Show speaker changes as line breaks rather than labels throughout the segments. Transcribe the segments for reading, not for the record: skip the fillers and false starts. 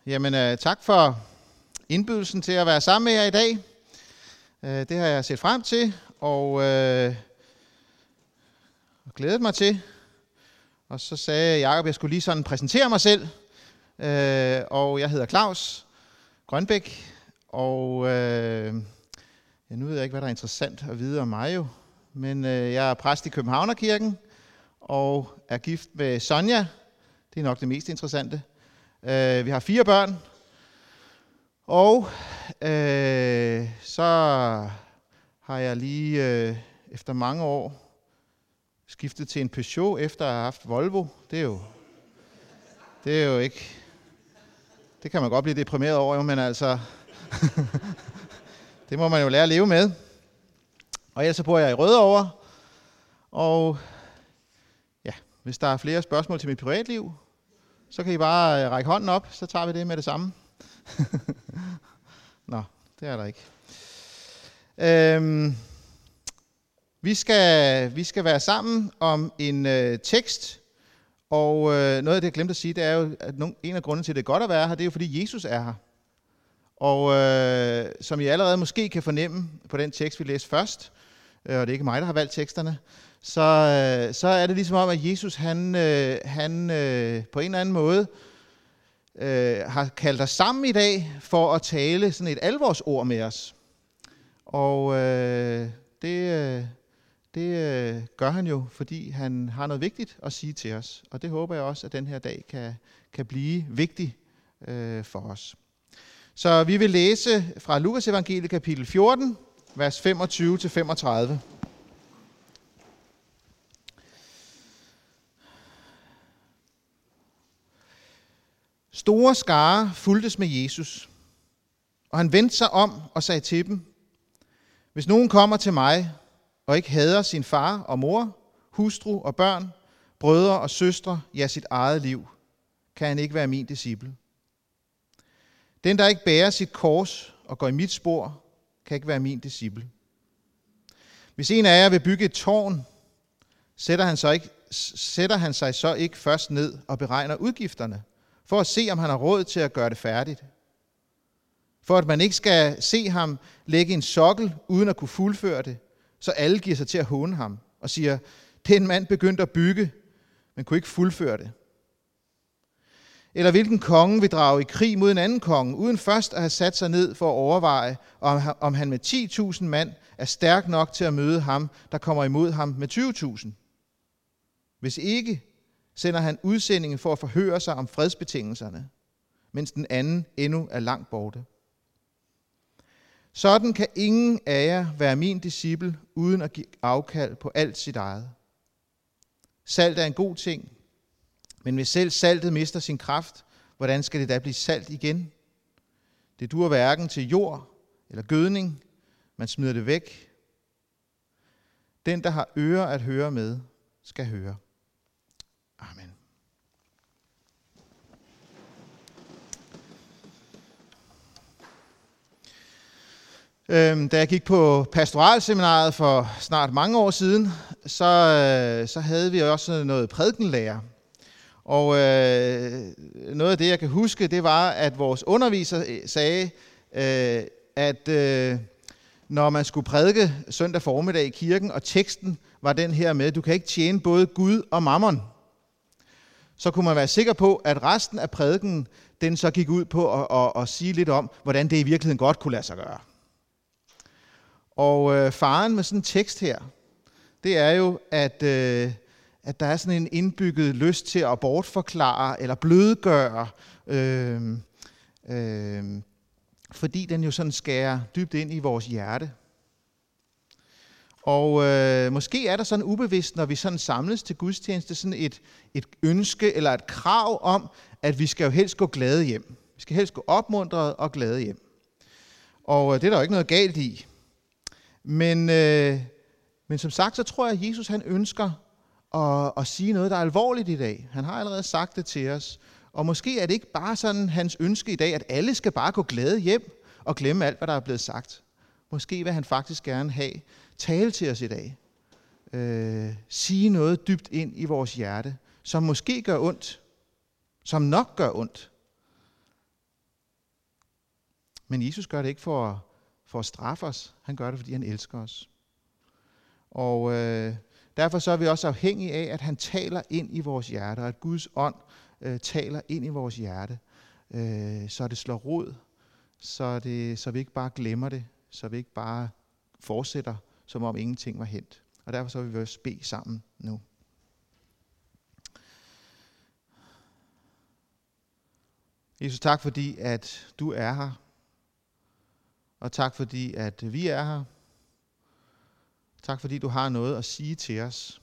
Jamen, tak for indbydelsen til at være sammen med jer i dag. Det har jeg set frem til og glædet mig til. Og så sagde Jacob, at jeg skulle lige sådan præsentere mig selv. Og jeg hedder Claus Grønbæk. Og nu ved jeg ikke, hvad der er interessant at vide om mig jo. Men jeg er præst i Københavnerkirken og er gift med Sonja. Det er nok det mest interessante. Vi har 4 børn, og så har jeg lige efter mange år skiftet til en Peugeot, efter at have haft Volvo. Det er jo ikke, det kan man godt blive deprimeret over, men altså, det må man jo lære at leve med. Og ellers så bor jeg i Rødovre, og ja, hvis der er flere spørgsmål til mit privatliv, så kan I bare række hånden op, så tager vi det med det samme. Nå, det er der ikke. Vi skal være sammen om en tekst, og noget af det, jeg glemte at sige, det er jo, at en af grundene til, at det er godt at være her, det er jo, fordi Jesus er her. Og som I allerede måske kan fornemme på den tekst, vi læste først, og det er ikke mig, der har valgt teksterne, så er det ligesom om, at Jesus han på en eller anden måde har kaldt os sammen i dag for at tale sådan et alvorsord med os. Og det gør han jo, fordi han har noget vigtigt at sige til os. Og det håber jeg også, at den her dag kan blive vigtig for os. Så vi vil læse fra Lukas evangeliet kapitel 14, vers 25-35. Store skarer fulgtes med Jesus, og han vendte sig om og sagde til dem: Hvis nogen kommer til mig og ikke hader sin far og mor, hustru og børn, brødre og søstre, ja sit eget liv, kan han ikke være min disciple. Den, der ikke bærer sit kors og går i mit spor, kan ikke være min disciple. Hvis en af jer vil bygge et tårn, sætter han sig så ikke først ned og beregner udgifterne, for at se, om han har råd til at gøre det færdigt. For at man ikke skal se ham lægge en sokkel, uden at kunne fuldføre det, så alle giver sig til at håne ham og siger: den mand begyndte at bygge, men kunne ikke fuldføre det. Eller hvilken konge vil drage i krig mod en anden konge, uden først at have sat sig ned for at overveje, om han med 10.000 mand er stærk nok til at møde ham, der kommer imod ham med 20.000. Hvis ikke, sender han udsendingen for at forhøre sig om fredsbetingelserne, mens den anden endnu er langt borte. Sådan kan ingen af jer være min disciple, uden at give afkald på alt sit eget. Salt er en god ting, men hvis selv saltet mister sin kraft, hvordan skal det da blive salt igen? Det duer hverken til jord eller gødning, man smider det væk. Den, der har ører at høre med, skal høre. Amen. Da jeg gik på pastoralseminaret for snart mange år siden, så havde vi også noget prædikenlærer. Og noget af det, jeg kan huske, det var, at vores underviser sagde, at når man skulle prædike søndag formiddag i kirken, og teksten var den her med: du kan ikke tjene både Gud og mammon, så kunne man være sikker på, at resten af prædiken, den så gik ud på at sige lidt om, hvordan det i virkeligheden godt kunne lade sig gøre. Og faren med sådan en tekst her, det er jo, at der er sådan en indbygget lyst til at bortforklare eller blødgøre, fordi den jo sådan skærer dybt ind i vores hjerte. Og måske er der sådan ubevidst, når vi sådan samles til gudstjeneste, sådan et ønske eller et krav om, at vi skal jo helst gå glade hjem. Vi skal helst gå opmuntrede og glade hjem. Og det er der jo ikke noget galt i. Men som sagt, så tror jeg, at Jesus han ønsker at sige noget, der er alvorligt i dag. Han har allerede sagt det til os. Og måske er det ikke bare sådan hans ønske i dag, at alle skal bare gå glade hjem og glemme alt, hvad der er blevet sagt. Måske vil han faktisk gerne tale til os i dag. Sige noget dybt ind i vores hjerte, som måske gør ondt, som nok gør ondt, Men Jesus gør det ikke for at straffe os. Han gør det, fordi han elsker os. Og derfor så er vi også afhængige af, at han taler ind i vores hjerte, og at Guds ånd taler ind i vores hjerte, så det slår rod, så vi ikke bare glemmer det, så vi ikke bare fortsætter, som om ingenting var hændt. Og derfor så vil vi også bede sammen nu. Jesus, tak fordi, at du er her. Og tak fordi, at vi er her. Tak fordi, du har noget at sige til os.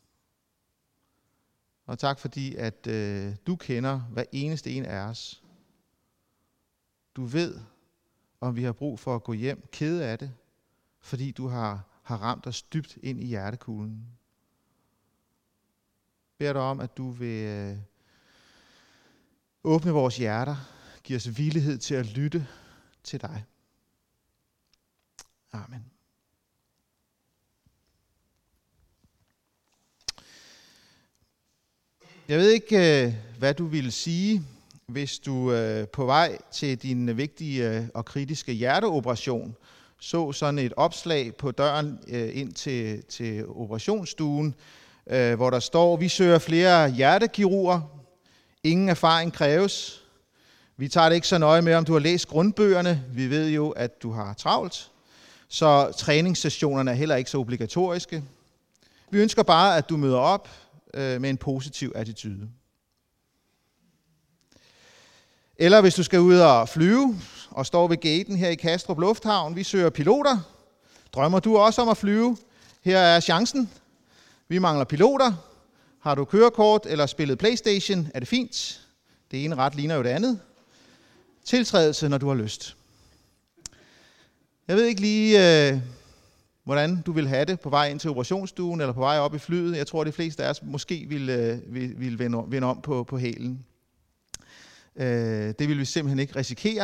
Og tak fordi, at du kender hver eneste en af os. Du ved, om vi har brug for at gå hjem kede af det, fordi du har ramt os dybt ind i hjertekuglen. Beder dig om, at du vil åbne vores hjerter, give os villighed til at lytte til dig. Amen. Jeg ved ikke, hvad du ville sige, hvis du på vej til din vigtige og kritiske hjerteoperation så sådan et opslag på døren ind til operationsstuen, hvor der står, vi søger flere hjertekirurger, ingen erfaring kræves. Vi tager det ikke så nøje med, om du har læst grundbøgerne. Vi ved jo, at du har travlt, så træningssessionerne er heller ikke så obligatoriske. Vi ønsker bare, at du møder op med en positiv attitude. Eller hvis du skal ud og flyve og står ved gaten her i Kastrup Lufthavn, vi søger piloter. Drømmer du også om at flyve? Her er chancen. Vi mangler piloter. Har du kørekort eller spillet PlayStation, er det fint. Det ene ret ligner jo det andet. Tiltrædelse, når du har lyst. Jeg ved ikke lige, hvordan du vil have det på vej ind til operationsstuen eller på vej op i flyet. Jeg tror, de fleste af os måske vil vende om på hælen. Det vil vi simpelthen ikke risikere.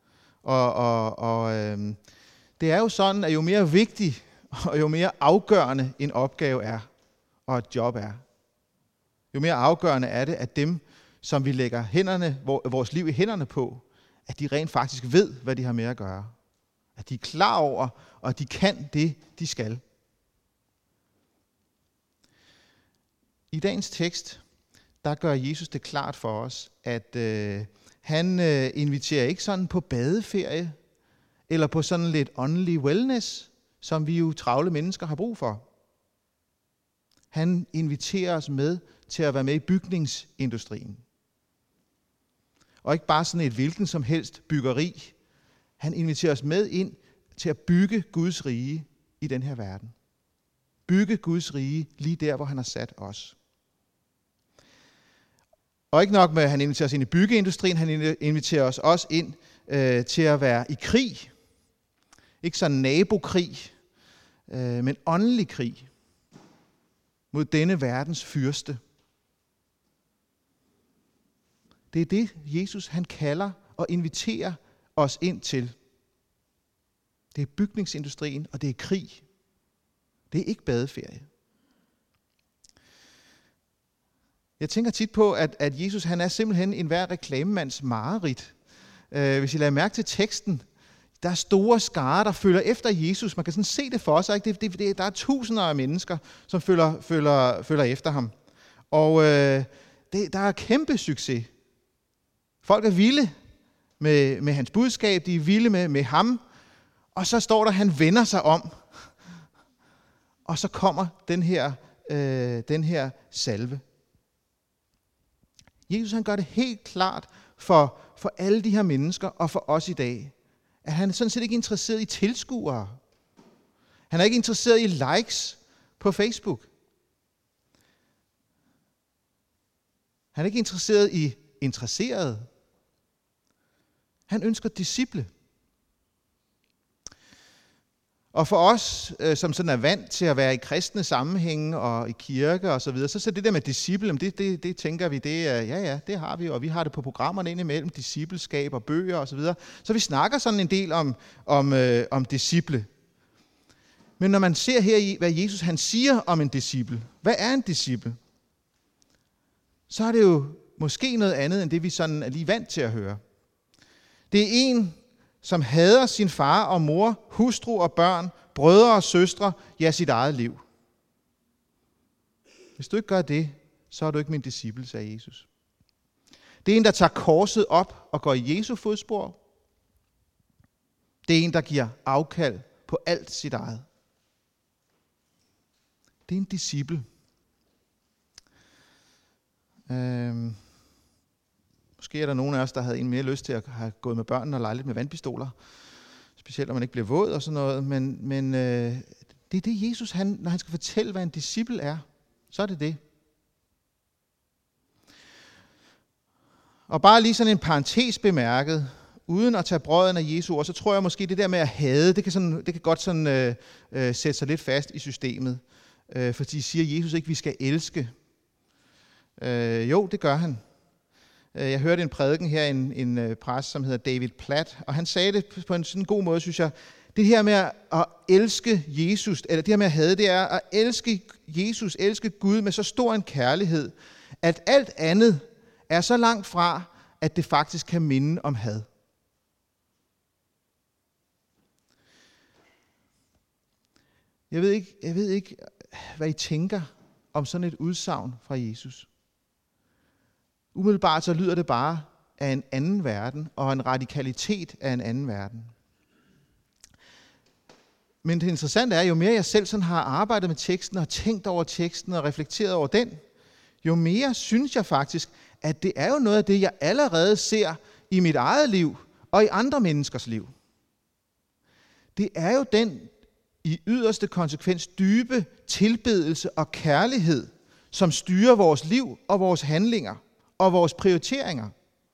Og det er jo sådan, at jo mere vigtig og jo mere afgørende en opgave er, og et job er, jo mere afgørende er det, at dem, som vi lægger vores liv i hænderne på, at de rent faktisk ved, hvad de har med at gøre. At de er klar over, og at de kan det, de skal. I dagens tekst, der gør Jesus det klart for os, at han inviterer ikke sådan på badeferie, eller på sådan lidt åndelig wellness, som vi jo travle mennesker har brug for. Han inviterer os med til at være med i bygningsindustrien. Og ikke bare sådan et hvilken som helst byggeri. Han inviterer os med ind til at bygge Guds rige i den her verden. Bygge Guds rige lige der, hvor han har sat os. Og ikke nok med, at han inviterer os ind i byggeindustrien, han inviterer os også ind til at være i krig. Ikke sådan nabokrig, men åndelig krig mod denne verdens fyrste. Det er det, Jesus han kalder og inviterer os ind til. Det er bygningsindustrien, og det er krig. Det er ikke badeferie. Jeg tænker tit på, at Jesus han er simpelthen enhver reklamemands mareridt. Hvis I lader mærke til teksten, der er store skarer, der følger efter Jesus. Man kan sådan se det for sig. Ikke? Der er tusinder af mennesker, som følger efter ham. Og der er kæmpe succes. Folk er vilde med hans budskab, de er vilde med ham. Og så står der, at han vender sig om. Og så kommer den her salve. Jesus han gør det helt klart for alle de her mennesker og for os i dag, at han er sådan set ikke interesseret i tilskuere. Han er ikke interesseret i likes på Facebook. Han er ikke interesseret i interesserede. Han ønsker disciple. Og for os, som sådan er vant til at være i kristne sammenhænge og i kirke og så videre, så det der med disciple, det tænker vi, det har vi, og vi har det på programmerne indimellem, discipleskab og bøger og så videre. Så vi snakker sådan en del om disciple. Men når man ser her i, hvad Jesus han siger om en disciple, hvad er en disciple? Så er det jo måske noget andet, end det vi sådan er lige vant til at høre. Det er en, som hader sin far og mor, hustru og børn, brødre og søstre, ja, sit eget liv. Hvis du ikke gør det, så er du ikke min disciple, sagde Jesus. Det er en, der tager korset op og går i Jesu fodspor. Det er en, der giver afkald på alt sit eget. Det er en disciple. Måske er der nogen af os, der havde en mere lyst til at have gået med børnene og lege lidt med vandpistoler. Specielt når man ikke bliver våd og sådan noget. Men det er det Jesus, når han skal fortælle, hvad en disciple er, så er det det. Og bare lige sådan en parentes bemærket, uden at tage brøden af Jesu ord, så tror jeg måske, det der med at hade, det kan godt sådan, sætte sig lidt fast i systemet. Fordi siger Jesus ikke, at vi skal elske? Jo, det gør han. Jeg hørte en prædiken her, en præst, som hedder David Platt, og han sagde det på en sådan god måde, synes jeg. Det her med at elske Jesus, eller det her med at hade, det er at elske Jesus, elske Gud med så stor en kærlighed, at alt andet er så langt fra, at det faktisk kan minde om had. Jeg ved ikke, hvad I tænker om sådan et udsagn fra Jesus. Umiddelbart så lyder det bare af en anden verden, og en radikalitet af en anden verden. Men det interessante er, jo mere jeg selv sådan har arbejdet med teksten, og tænkt over teksten, og reflekteret over den, jo mere synes jeg faktisk, at det er jo noget af det, jeg allerede ser i mit eget liv, og i andre menneskers liv. Det er jo den i yderste konsekvens dybe tilbedelse og kærlighed, som styrer vores liv og vores handlinger og vores prioriteringer.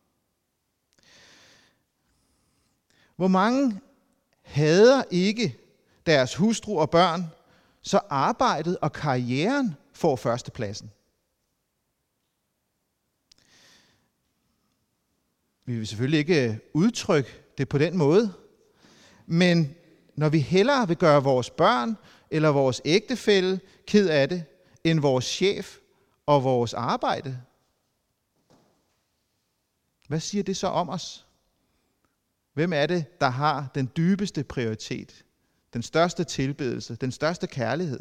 Hvor mange hader ikke deres hustru og børn, så arbejdet og karrieren får førstepladsen? Vi vil selvfølgelig ikke udtrykke det på den måde, men når vi hellere vil gøre vores børn eller vores ægtefælle ked af det, end vores chef og vores arbejde, hvad siger det så om os? Hvem er det, der har den dybeste prioritet, den største tilbedelse, den største kærlighed?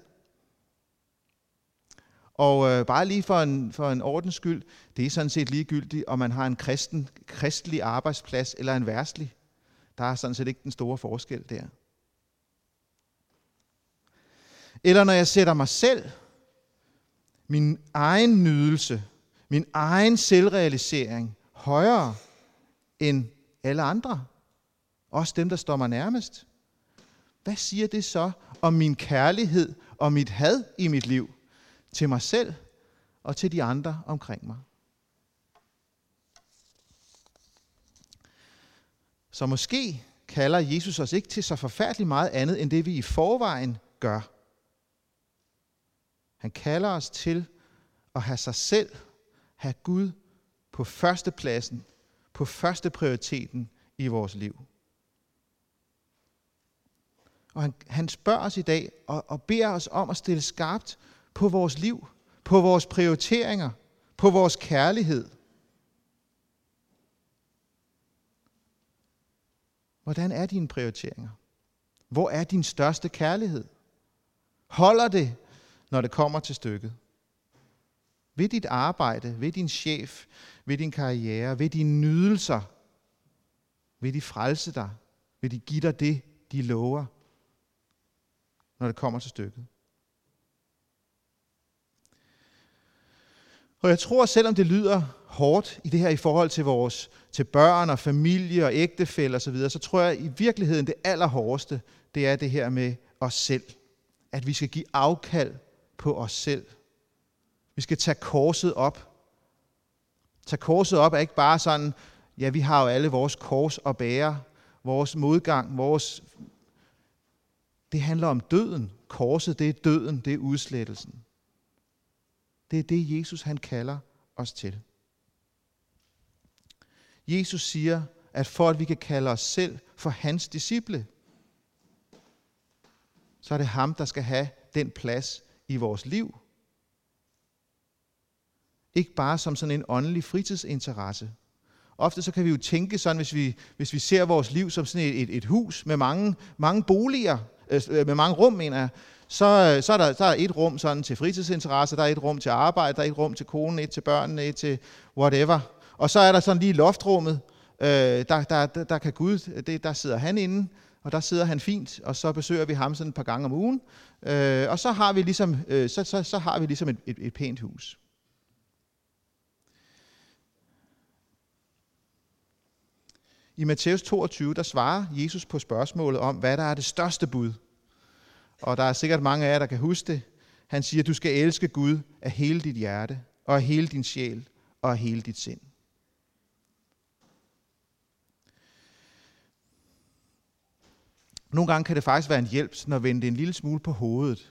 Og bare lige for en ordens skyld, det er sådan set ligegyldigt, om man har en kristelig arbejdsplads eller en verdslig. Der er sådan set ikke den store forskel der. Eller når jeg sætter mig selv, min egen nydelse, min egen selvrealisering højere end alle andre, også dem, der står mig nærmest. Hvad siger det så om min kærlighed og mit had i mit liv til mig selv og til de andre omkring mig? Så måske kalder Jesus os ikke til så forfærdeligt meget andet, end det vi i forvejen gør. Han kalder os til at have sig selv, have Gud på førstepladsen, på første prioriteten i vores liv. Og han spørger os i dag og beder os om at stille skarpt på vores liv, på vores prioriteringer, på vores kærlighed. Hvordan er dine prioriteringer? Hvor er din største kærlighed? Holder det, når det kommer til stykket? Ved dit arbejde, ved din chef, ved din karriere, ved dine nydelser, vil de frelse dig? Vil de give dig det, de lover, når det kommer til stykket? Og jeg tror, selvom det lyder hårdt i det her i forhold til børn og familie og ægtefælle osv., så tror jeg i virkeligheden det allerhårdeste, det er det her med os selv. At vi skal give afkald på os selv. Vi skal tage korset op. Tage korset op er ikke bare sådan, ja, vi har jo alle vores kors at bære, vores modgang, det handler om døden. Korset, det er døden, det er udslettelsen. Det er det, Jesus han kalder os til. Jesus siger, at for at vi kan kalde os selv for hans disciple, så er det ham, der skal have den plads i vores liv. Ikke bare som sådan en åndelig fritidsinteresse. Ofte så kan vi jo tænke sådan, hvis vi ser vores liv som sådan et hus med mange boliger, med mange rum, mener jeg, så er der et rum sådan til fritidsinteresser, der er et rum til arbejde, der er et rum til konen, et til børnene, et til whatever. Og så er der sådan lige loftrummet, der kan Gud, der sidder han inde, og der sidder han fint, og så besøger vi ham sådan et par gange om ugen, og så har vi ligesom, så har vi ligesom et pænt hus. I Matthæus 22, der svarer Jesus på spørgsmålet om, hvad der er det største bud. Og der er sikkert mange af jer, der kan huske det. Han siger, du skal elske Gud af hele dit hjerte, og af hele din sjæl, og af hele dit sind. Nogle gange kan det faktisk være en hjælp, når at vende det en lille smule på hovedet.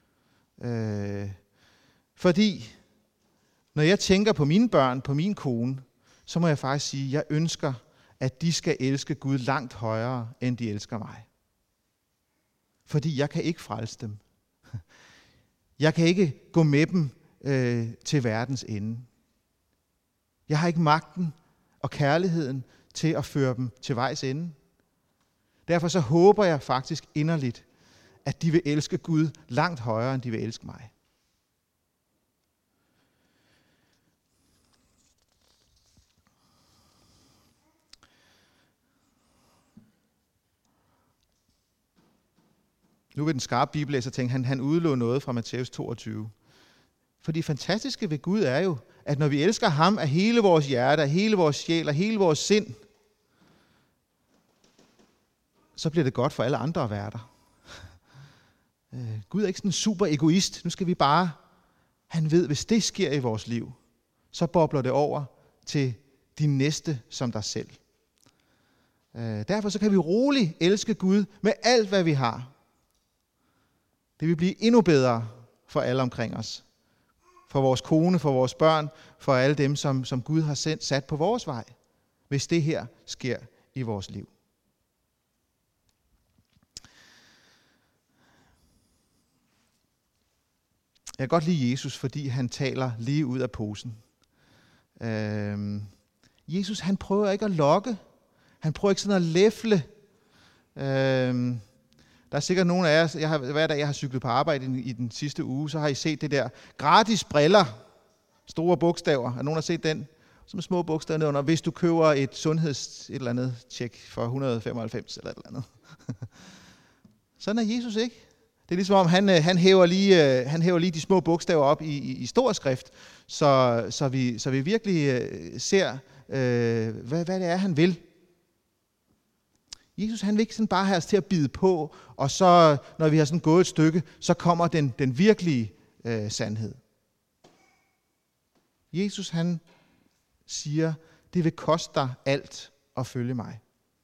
Fordi når jeg tænker på mine børn, på min kone, så må jeg faktisk sige, at jeg ønsker, at de skal elske Gud langt højere, end de elsker mig. Fordi jeg kan ikke frelse dem. Jeg kan ikke gå med dem til verdens ende. Jeg har ikke magten og kærligheden til at føre dem til vejs ende. Derfor så håber jeg faktisk inderligt, at de vil elske Gud langt højere, end de vil elske mig. Nu vil den skarpe bibellæser tænke, han udelå noget fra Matthæus 22. For det fantastiske ved Gud er jo, at når vi elsker ham af hele vores hjerte, af hele vores sjæl, af hele vores sind, så bliver det godt for alle andre at være der. Gud er ikke sådan en super egoist. Nu skal vi bare, han ved, hvis det sker i vores liv, så bobler det over til de næste som dig selv. Derfor så kan vi roligt elske Gud med alt, hvad vi har. Det vil blive endnu bedre for alle omkring os. For vores kone, for vores børn, for alle dem, som Gud har sat på vores vej, hvis det her sker i vores liv. Jeg kan godt lide Jesus, fordi han taler lige ud af posen. Jesus, han prøver ikke at lokke. Han prøver ikke sådan at læfle. Der er sikkert nogle af jer, hver dag jeg har cyklet på arbejde i den sidste uge, så har I set det der gratis briller, store bogstaver. Er nogen, der har set den? Som små bogstaver nedenunder. Hvis du køber et et eller andet tjek for 195 eller et eller andet. Sådan er Jesus ikke. Det er ligesom om, han hæver lige de små bogstaver op i stor skrift, så vi virkelig ser, hvad det er, han vil. Jesus, han vil ikke sådan bare have os til at bide på, og så, når vi har sådan gået et stykke, så kommer den virkelige sandhed. Jesus, han siger, det vil koste dig alt at følge mig.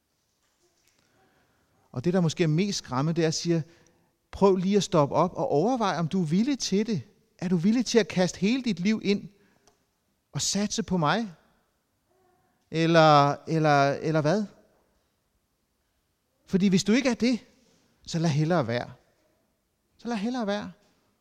Og det, der måske er mest skræmmende, det er at sige, prøv lige at stoppe op og overvej, om du er villig til det. Er du villig til at kaste hele dit liv ind og satse på mig? Eller hvad? Fordi hvis du ikke er det, så lad hellere være. Så lad hellere være.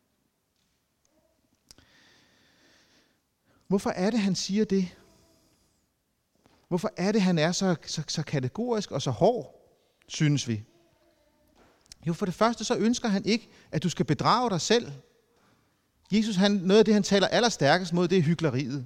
Hvorfor er det, han siger det? Hvorfor er det, han er så kategorisk og så hård, synes vi? Jo, for det første så ønsker han ikke, at du skal bedrage dig selv. Jesus, noget af det, han taler allerstærkest mod, det er hykleriet.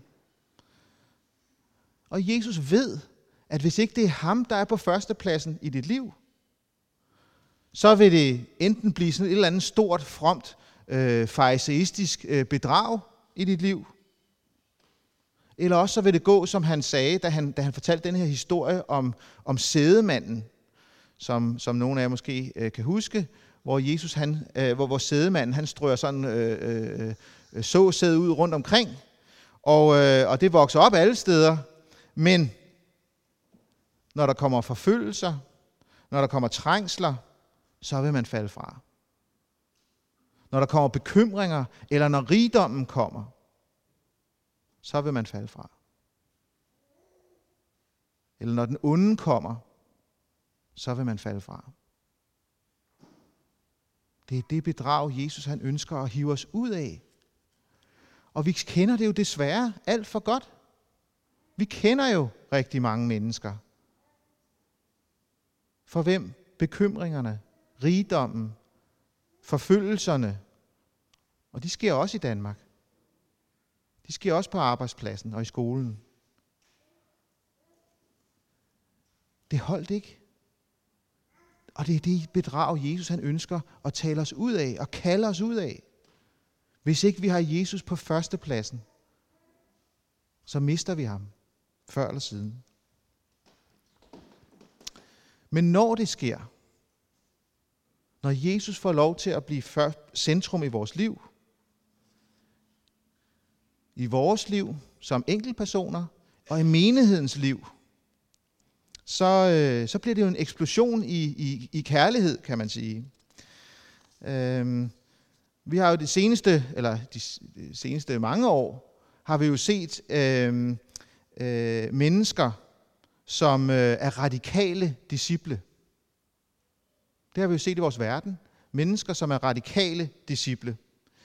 Og Jesus ved, at hvis ikke det er ham, der er på førstepladsen i dit liv, så vil det enten blive sådan et eller andet stort, fromt, fariseistisk bedrag i dit liv, eller også så vil det gå, som han sagde, da han fortalte den her historie om sædemanden, som nogle af jer måske kan huske, hvor Jesus hvor sædemanden han strøger sådan såsæd ud rundt omkring, og det vokser op alle steder, men når der kommer forfølgelser, når der kommer trængsler, så vil man falde fra. Når der kommer bekymringer, eller når rigdommen kommer, så vil man falde fra. Eller når den onde kommer, så vil man falde fra. Det er det bedrag, Jesus han ønsker at hive os ud af. Og vi kender det jo desværre alt for godt. Vi kender jo rigtig mange mennesker, for hvem bekymringerne, rigdommen, forfølgelserne, og de sker også i Danmark. De sker også på arbejdspladsen og i skolen. Det holdt ikke. Og det er det bedrag, Jesus han ønsker at tale os ud af og kalde os ud af. Hvis ikke vi har Jesus på førstepladsen, så mister vi ham før eller siden. Men når det sker, når Jesus får lov til at blive centrum i vores liv, i vores liv som enkeltpersoner og i menighedens liv, så bliver det jo en eksplosion i kærlighed, kan man sige. Vi har jo de seneste mange år, har vi jo set mennesker, som er radikale disciple. Det har vi jo set i vores verden. Mennesker, som er radikale disciple.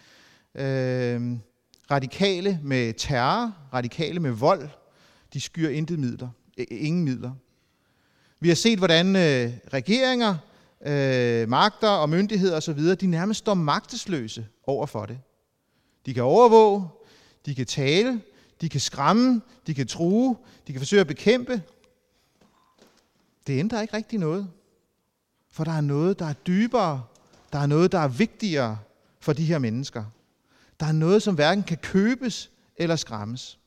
Radikale med terror, radikale med vold. De skyer ingen midler. Vi har set, hvordan regeringer, magter og myndigheder osv., de nærmest står magtesløse over for det. De kan overvåge, de kan tale, de kan skræmme, de kan true, de kan forsøge at bekæmpe. Det ændrer ikke rigtig noget. For der er noget, der er dybere. Der er noget, der er vigtigere for de her mennesker. Der er noget, som hverken kan købes eller skræmmes.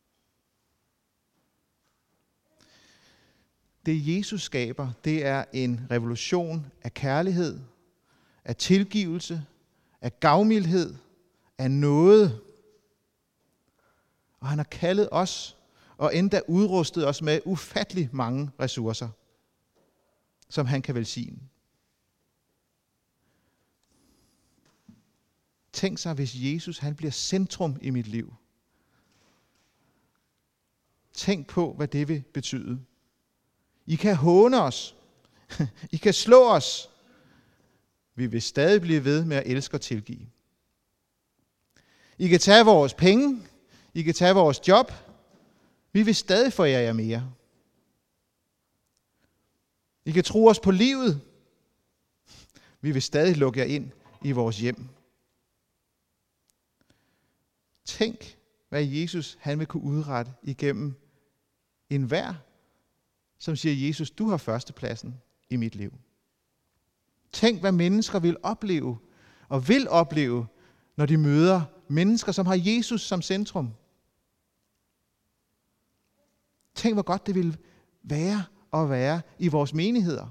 Det Jesus skaber, det er en revolution af kærlighed, af tilgivelse, af gavmildhed, af nåde. Og han har kaldet os og endda udrustet os med ufattelig mange ressourcer, som han kan velsigne. Tænk sig, hvis Jesus han bliver centrum i mit liv. Tænk på, hvad det vil betyde. I kan håne os. I kan slå os. Vi vil stadig blive ved med at elske og tilgive. I kan tage vores penge. I kan tage vores job. Vi vil stadig forære jer mere. I kan tro os på livet. Vi vil stadig lukke jer ind i vores hjem. Tænk, hvad Jesus han vil kunne udrette igennem enhver, som siger, Jesus, du har førstepladsen i mit liv. Tænk, hvad mennesker vil opleve, og vil opleve, når de møder mennesker, som har Jesus som centrum. Tænk, hvor godt det vil være i vores menigheder.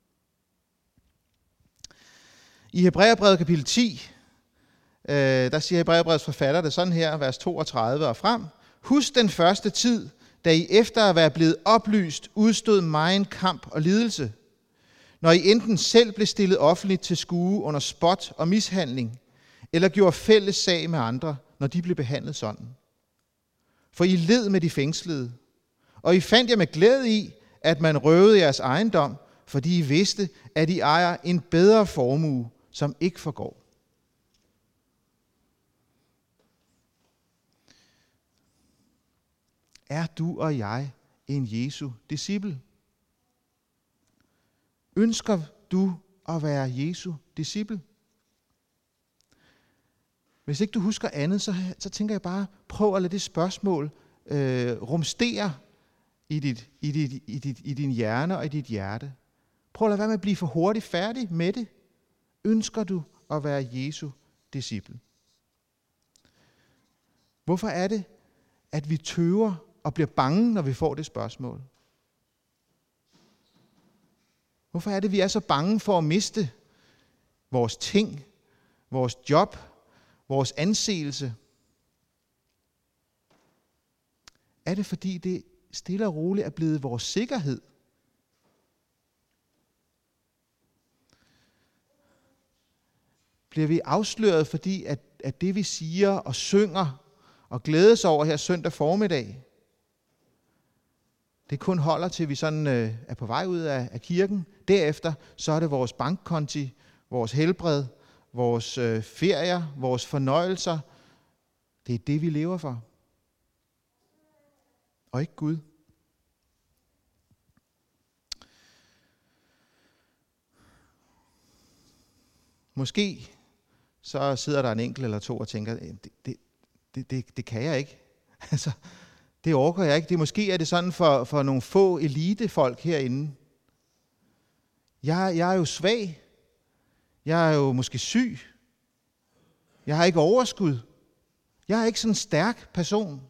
I Hebræerbrevet kapitel 10, der siger Hebræerbrevets forfatter det sådan her, vers 32 og frem. Husk den første tid, da I efter at være blevet oplyst, udstod megen kamp og lidelse, når I enten selv blev stillet offentligt til skue under spot og mishandling, eller gjorde fælles sag med andre, når de blev behandlet sådan. For I led med de fængslede, og I fandt jer med glæde i, at man røvede jeres ejendom, fordi I vidste, at I ejer en bedre formue, som ikke forgår. Er du og jeg en Jesu disciple? Ønsker du at være Jesu disciple? Hvis ikke du husker andet, så tænker jeg bare, prøv at lade det spørgsmål rumstere i din hjerne og i dit hjerte. Prøv at lade være med at blive for hurtigt færdig med det. Ønsker du at være Jesu disciple? Hvorfor er det, at vi tøver og bliver bange, når vi får det spørgsmål? Hvorfor er det, vi er så bange for at miste vores ting, vores job, vores anseelse? Er det, fordi det stille og roligt er blevet vores sikkerhed? Bliver vi afsløret, fordi at det, vi siger og synger og glædes over her søndag formiddag, det kun holder til, vi sådan er på vej ud af kirken. Derefter så er det vores bankkonti, vores helbred, vores ferier, vores fornøjelser. Det er det, vi lever for. og ikke Gud. Måske så sidder der en enkelt eller to og tænker, det kan jeg ikke. Altså, det orker jeg ikke. Måske er det sådan for nogle få elitefolk herinde. Jeg er jo svag. Jeg er jo måske syg. Jeg har ikke overskud. Jeg er ikke sådan en stærk person.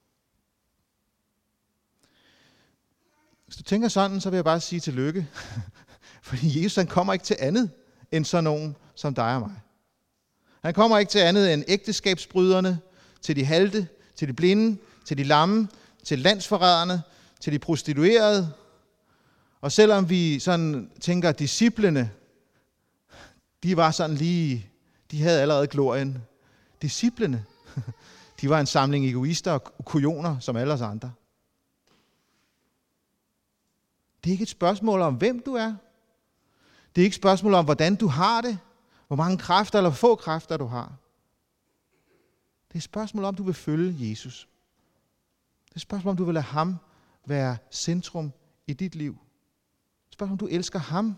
Hvis du tænker sådan, så vil jeg bare sige tillykke. Fordi Jesus han kommer ikke til andet end sådan nogen som dig og mig. Han kommer ikke til andet end ægteskabsbryderne, til de halte, til de blinde, til de lamme, til landsforræderne, til de prostituerede. Og selvom vi sådan tænker, at disciplene, de var sådan lige, de havde allerede glorien. Disciplene, de var en samling egoister og kujoner, som alle os andre. Det er ikke et spørgsmål om, hvem du er. Det er ikke et spørgsmål om, hvordan du har det, hvor mange kræfter eller få kræfter du har. Det er et spørgsmål om, du vil følge Jesus. Det er et spørgsmål om, du vil lade ham være centrum i dit liv. Det er et spørgsmål om, du elsker ham.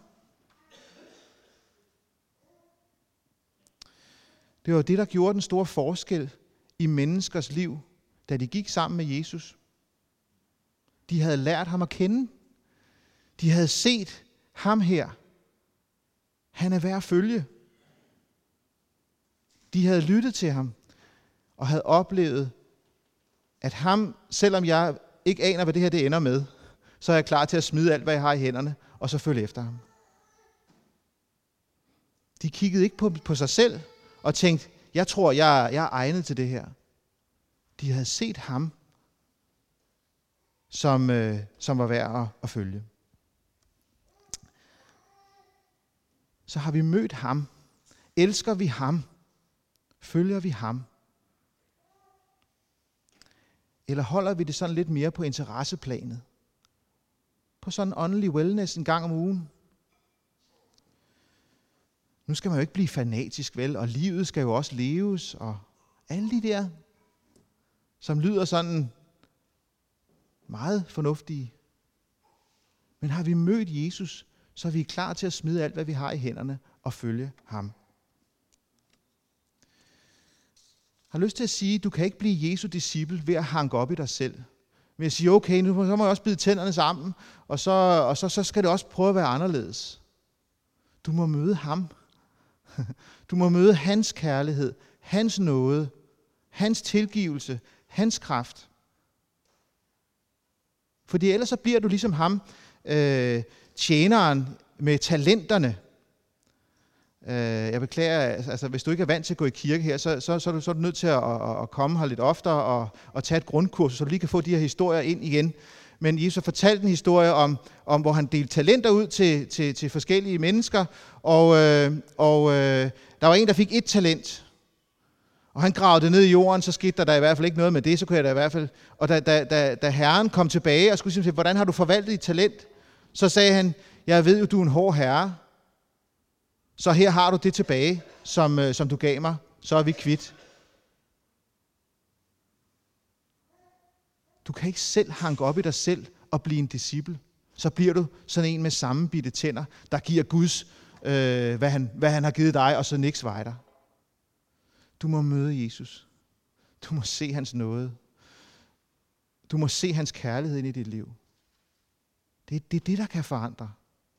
Det var det, der gjorde den store forskel i menneskers liv, da de gik sammen med Jesus. De havde lært ham at kende. De havde set ham her. Han er værd at følge. De havde lyttet til ham og havde oplevet, at ham, selvom jeg ikke aner, hvad det her det ender med, så er jeg klar til at smide alt, hvad jeg har i hænderne, og så følge efter ham. De kiggede ikke på sig selv og tænkte, jeg tror, jeg er egnet til det her. De havde set ham, som var værd at følge. Så har vi mødt ham. Elsker vi ham? Følger vi ham? Eller holder vi det sådan lidt mere på interesseplanet? På sådan en åndelig wellness en gang om ugen? Nu skal man jo ikke blive fanatisk, vel? Og livet skal jo også leves, og alle de der, som lyder sådan meget fornuftige. Men har vi mødt Jesus, så er vi klar til at smide alt, hvad vi har i hænderne, og følge ham. Jeg har lyst til at sige, at du kan ikke blive Jesu disciple ved at hanke op i dig selv. Ved at sige, okay, nu må jeg også bide tænderne sammen, og så skal det også prøve at være anderledes. Du må møde ham. Du må møde hans kærlighed, hans nåde, hans tilgivelse, hans kraft. Fordi ellers så bliver du ligesom ham, tjeneren med talenterne. Jeg beklager, altså hvis du ikke er vant til at gå i kirke her, så er du nødt til at komme her lidt oftere og tage et grundkurs, så du lige kan få de her historier ind igen. Men Jesus fortalte en historie om hvor han delte talenter ud til forskellige mennesker, og der var en, der fik 1 talent. Og han gravede det ned i jorden, så skete der i hvert fald ikke noget med det, så kunne jeg da i hvert fald. Og da Herren kom tilbage og skulle sige, hvordan har du forvaltet dit talent? Så sagde han, jeg ved jo, du er en hård herre, så her har du det tilbage, som du gav mig, så er vi kvit. Du kan ikke selv hanke op i dig selv og blive en disciple. Så bliver du sådan en med sammenbitte tænder, der giver Guds, hvad han har givet dig, og så niks vejder. Du må møde Jesus. Du må se hans nåde. Du må se hans kærlighed ind i dit liv. Det er det, der kan forandre.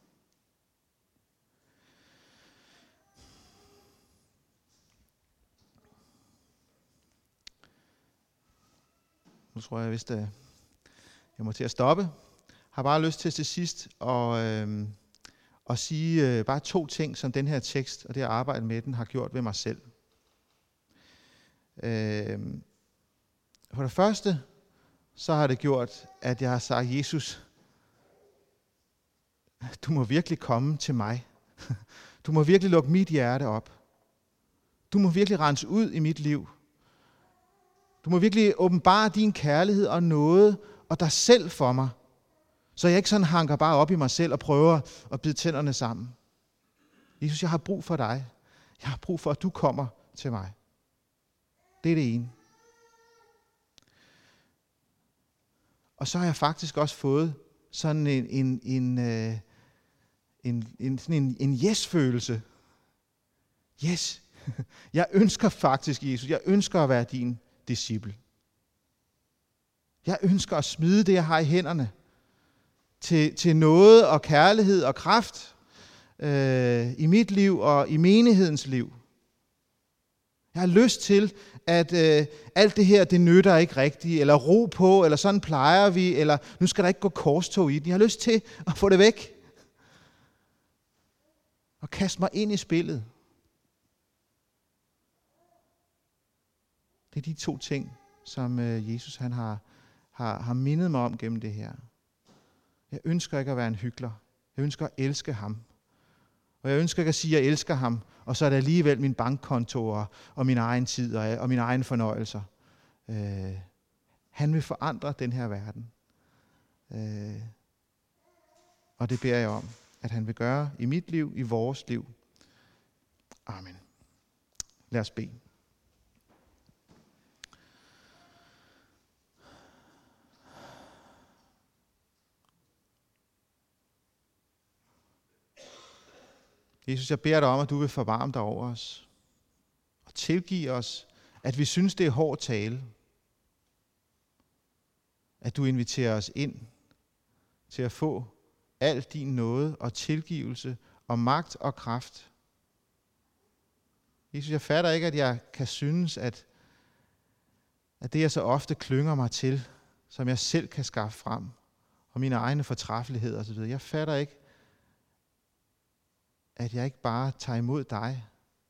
Nu tror jeg vist, at jeg må til at stoppe. Jeg har bare lyst til sidst at sige bare 2 ting, som den her tekst og det at arbejde med den har gjort ved mig selv. For det første, så har det gjort, at jeg har sagt, Jesus, du må virkelig komme til mig. Du må virkelig lukke mit hjerte op. Du må virkelig rense ud i mit liv. Du må virkelig åbenbare din kærlighed og nåde og dig selv for mig, så jeg ikke sådan hanker bare op i mig selv og prøver at bide tænderne sammen. Jesus, jeg har brug for dig. Jeg har brug for, at du kommer til mig. Det er det ene. Og så har jeg faktisk også fået sådan en yes-følelse. Yes, jeg ønsker faktisk, Jesus, jeg ønsker at være din disciple. Jeg ønsker at smide det, jeg har i hænderne, til noget og kærlighed og kraft i mit liv og i menighedens liv. Jeg har lyst til, at alt det her, det nytter ikke rigtigt, eller ro på, eller sådan plejer vi, eller nu skal der ikke gå korstog i den. Jeg har lyst til at få det væk. Og kaste mig ind i spillet. Det er de 2 ting, som Jesus han har mindet mig om gennem det her. Jeg ønsker ikke at være en hykler. Jeg ønsker at elske ham. Og jeg ønsker ikke at sige, at jeg elsker ham, og så er det alligevel min bankkonto og min egen tid og mine egne fornøjelser. Han vil forandre den her verden. Og det beder jeg om, at han vil gøre i mit liv, i vores liv. Amen. Lad os bede. Jesus, jeg beder dig om, at du vil forvarme dig over os. Og tilgive os, at vi synes, det er hård tale. At du inviterer os ind til at få al din nåde og tilgivelse og magt og kraft. Jesus, jeg fatter ikke, at jeg kan synes, at det jeg så ofte klynger mig til, som jeg selv kan skaffe frem, og mine egne fortræffeligheder osv. Jeg fatter ikke, at jeg ikke bare tager imod dig.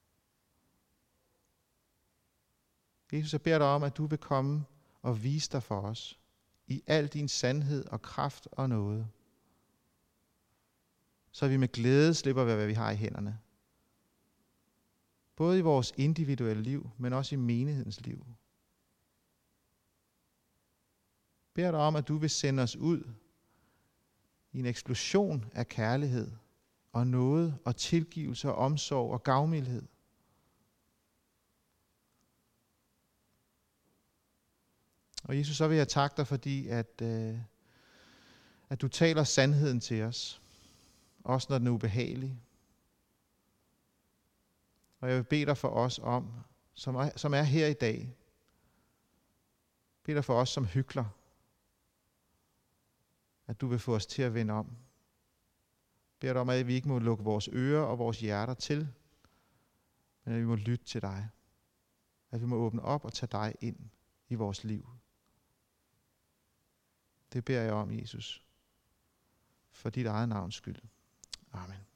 Jesus, jeg beder dig om, at du vil komme og vise dig for os i al din sandhed og kraft og nåde. Så vi med glæde slipper hvad vi har i hænderne. Både i vores individuelle liv, men også i menighedens liv. Jeg beder dig om, at du vil sende os ud i en eksplosion af kærlighed og nåde og tilgivelse og omsorg og gavmildhed. Og Jesus, så vil jeg takke dig, fordi at du taler sandheden til os, også når den er ubehagelig. Og jeg vil bede dig for os om, som er her i dag, bede dig for os som hykler, at du vil få os til at vende om. Beder dig om, at vi ikke må lukke vores ører og vores hjerter til, men at vi må lytte til dig. At vi må åbne op og tage dig ind i vores liv. Det beder jeg om, Jesus, for dit eget navns skyld. Amen.